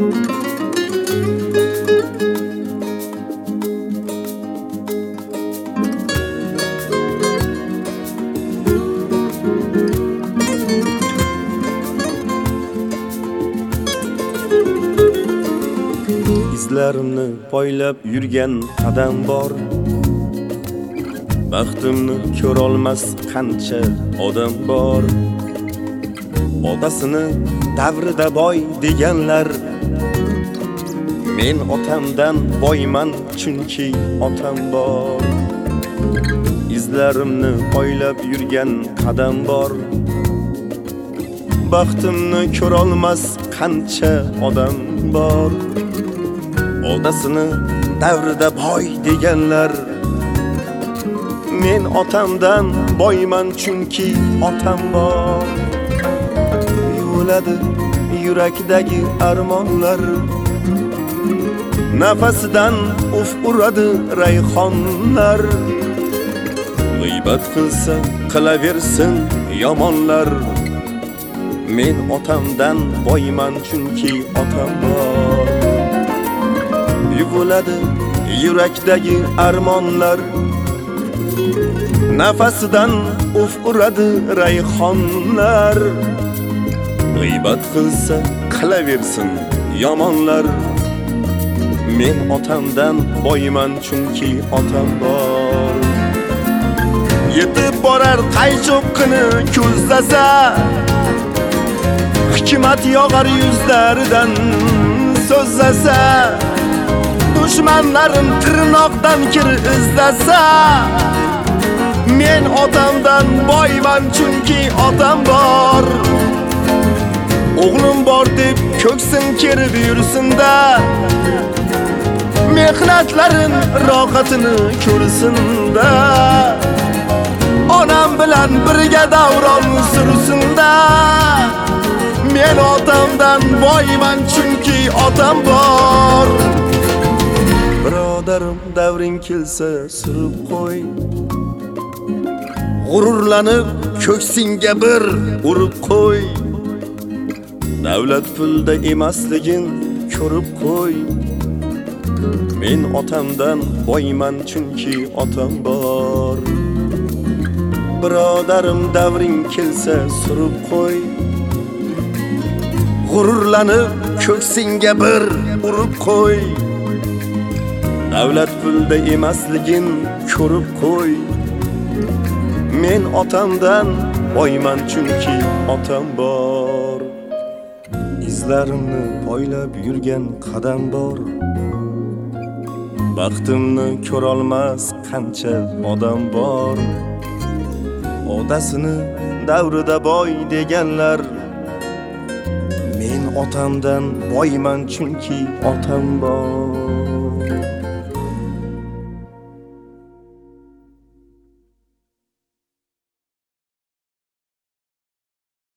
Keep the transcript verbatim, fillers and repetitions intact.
Izlarimni poylab yurgan qadam bor. Baxtimni ko'rolmas qancha odam bor. Otasini davrida boy deganlar. Men otamdan boyman chunki otam bor. Izlarimni poylab yurgan qadam bor. Baxtimni ko'rolmas qancha odam bor. Odasini davrida boy deganlar. Men otamdan boyman chunki otam bor. Yuviladi yurakdagi armonlar. Nafasidan uf uradi rayhonlar. G'iybat qilsa qilaversin yomonlar. Men otamdan boyman chunki otam bor. Yuviladi yurakdagi armonlar. Nafasidan uf uradi rayhonlar. G'iybat qilsa qilaversin yomonlar. Men otamdan boyman chunki otam bor. Yetib borar qaychoqini ko'zlasa, hikmat yog'ar yuzlaridan so'zlasa, dushmanlarim tirnoqdan kir izlasa, men otamdan boyman chunki otam bor. O'g'lim bor deb ko'ksim kerib yursinda, mehnatlarin rohatini ko'rsinda, onam bilan birga davron sursinda, men otamdan boyman chunki otam bor. Birodarim davring kelsa surib qo'y, g'ururlanib ko'ksingga bir urib qo'y. Davlat pulda emasligin ko'rib qo'y. Men otamdan boyman chunki otam bor. Birodarim davring kelsa surib qo'y, g'ururlanib ko'ksingga bir urib qo'y. Davlat pulda emasligin ko'rib qo'y. Men otamdan boyman chunki otam bor. Izlarimni poylab yurgan qadam bor. Baxtimni ko'rolmas qancha odam bor. Odasini davrida boy deganlar. Men otamdan boyman chunki otam bor.